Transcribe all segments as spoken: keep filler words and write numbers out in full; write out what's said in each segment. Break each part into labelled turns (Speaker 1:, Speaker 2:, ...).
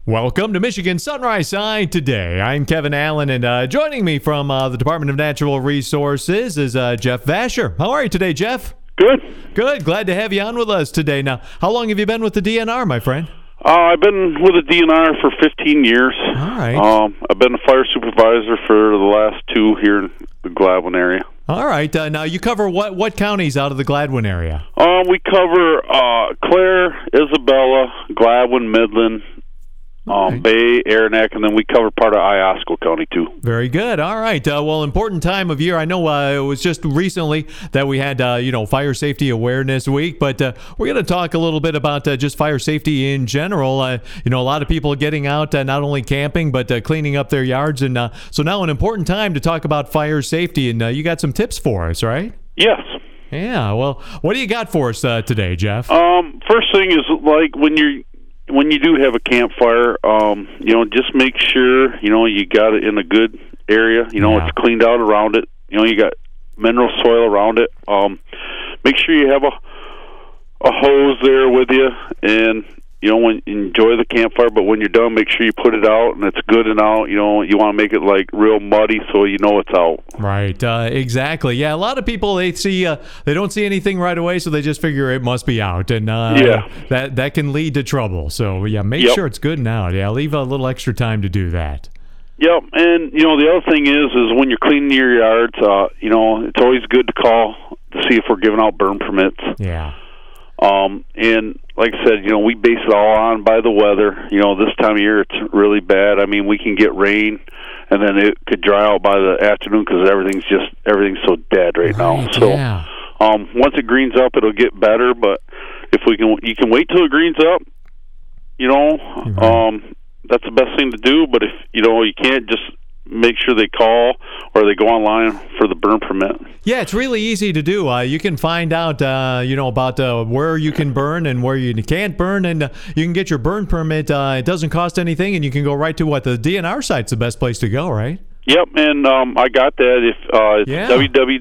Speaker 1: Welcome to Michigan Sunrise Side today. I'm Kevin Allen, and uh, joining me from uh, the Department of Natural Resources is uh, Jeff Vasher. How are you today, Jeff?
Speaker 2: Good.
Speaker 1: Good. Glad to have you on with us today. Now, how long have you been with the D N R, my friend?
Speaker 2: Uh, I've been with the D N R for fifteen years.
Speaker 1: All right.
Speaker 2: Um, I've been a fire supervisor for the last two here in the Gladwin area.
Speaker 1: All right. Uh, now, you cover what, what counties out of the Gladwin area?
Speaker 2: Um, we cover uh, Clare, Isabella, Gladwin, Midland, Um,
Speaker 1: right.
Speaker 2: Bay, Aranac, and then we cover part of Iosco County, too.
Speaker 1: Very good. All right. Uh, well, important time of year. I know uh, it was just recently that we had, uh, you know, Fire Safety Awareness Week, but uh, we're going to talk a little bit about uh, just fire safety in general. Uh, you know, a lot of people getting out, uh, not only camping, but uh, cleaning up their yards. And uh, so now an important time to talk about fire safety, and uh, you got some tips for us, right?
Speaker 2: Yes.
Speaker 1: Yeah. Well, what do you got for us uh, today, Jeff?
Speaker 2: Um, first thing is, like, when you're When you do have a campfire, um, you know, just make sure, you know, you got it in a good area. You know,
Speaker 1: Yeah.
Speaker 2: it's cleaned out around it. You know, you got mineral soil around it. Um, make sure you have a a hose there with you, and you know, when enjoy the campfire. But when you're done, make sure you put it out and it's good and out. You know, you want to make it like real muddy so you know it's out.
Speaker 1: Right, uh, exactly. Yeah, a lot of people they see uh, they don't see anything right away, so they just figure it must be out, and uh,
Speaker 2: Yeah.
Speaker 1: that that can lead to trouble. So yeah, make
Speaker 2: Yep.
Speaker 1: sure it's good and out. Yeah, leave a little extra time to do that.
Speaker 2: Yep, and you know the other thing is, is when you're cleaning your yards, uh, you know, it's always good to call to see if we're giving out burn permits.
Speaker 1: Yeah.
Speaker 2: Um, and like I said, you know, we base it all on by the weather. You know, this time of year it's really bad. I mean, we can get rain, and then it could dry out by the afternoon because everything's just everything's so dead right, now.
Speaker 1: Right,
Speaker 2: So,
Speaker 1: yeah.
Speaker 2: um, once it greens up, it'll get better. But if we can, you can wait till it greens up. You know,
Speaker 1: Right.
Speaker 2: um, that's the best thing to do. But if you know, you can't just make sure they call or they go online for the burn permit.
Speaker 1: Yeah, it's really easy to do. Uh, you can find out, uh, you know, about uh, where you can burn and where you can't burn, and uh, you can get your burn permit. Uh, it doesn't cost anything, and you can go right to what the D N R site's the best place to go, right?
Speaker 2: Yep, and um, I got that. If uh, it's
Speaker 1: Yeah.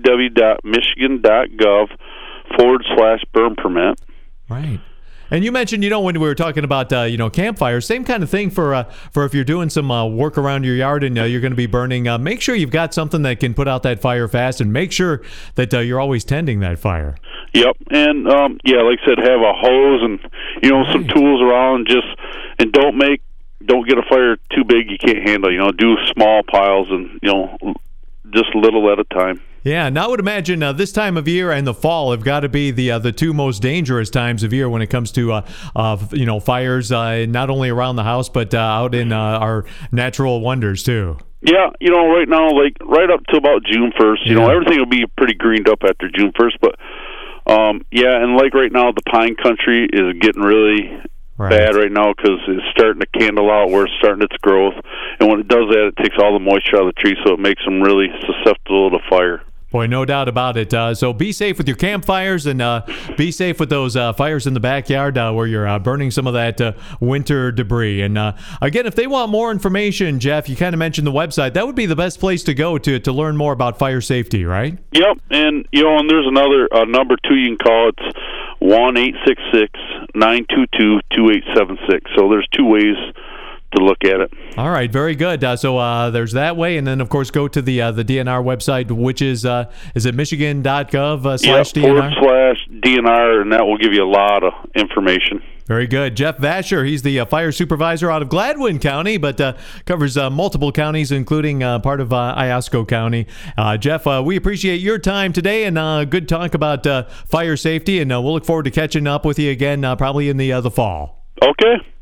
Speaker 2: www.michigan.gov forward slash burn permit.
Speaker 1: Right. And you mentioned, you know, when we were talking about, uh, you know, campfires, same kind of thing for uh, for if you're doing some uh, work around your yard and uh, you're going to be burning. Uh, make sure you've got something that can put out that fire fast, and make sure that uh, you're always tending that fire.
Speaker 2: Yep, and um, yeah, like I said, have a hose and you know some
Speaker 1: Right.
Speaker 2: tools around. Just and don't make don't get a fire too big you can't handle. You know, do small piles and you know just little at a time.
Speaker 1: Yeah, and I would imagine uh, this time of year and the fall have got to be the uh, the two most dangerous times of year when it comes to uh, uh, you know fires, uh, not only around the house but uh, out in uh, our natural wonders too.
Speaker 2: Yeah, you know, right now, like right up to about June first, you know,
Speaker 1: Yeah.
Speaker 2: everything will be pretty greened up after June first. But um, yeah, and like right now, the pine country is getting really
Speaker 1: Right.
Speaker 2: bad right now because it's starting to candle out where it's starting its growth, and when it does that, it takes all the moisture out of the tree, so it makes them really susceptible to fire.
Speaker 1: Boy, no doubt about it. Uh, so be safe with your campfires, and uh, be safe with those uh, fires in the backyard uh, where you're uh, burning some of that uh, winter debris. And uh, again, if they want more information, Jeff, you kind of mentioned the website. That would be the best place to go to to learn more about fire safety, right?
Speaker 2: Yep, and you know, and there's another uh, number too you can call. It's one eight six six nine two two two eight seven six. So there's two ways to look at it.
Speaker 1: All right, very good. Uh, so uh, there's that way, and then of course go to the uh, the D N R website, which is uh, is it michigan dot gov uh, slash
Speaker 2: Yep,
Speaker 1: D N R?
Speaker 2: forward slash D N R, and that will give you a lot of information.
Speaker 1: Very good. Jeff Vasher, he's the uh, fire supervisor out of Gladwin County, but uh, covers uh, multiple counties, including uh, part of uh, Iosco County. Uh, Jeff, uh, we appreciate your time today, and uh, good talk about uh, fire safety, and uh, we'll look forward to catching up with you again uh, probably in the uh, the fall.
Speaker 2: Okay.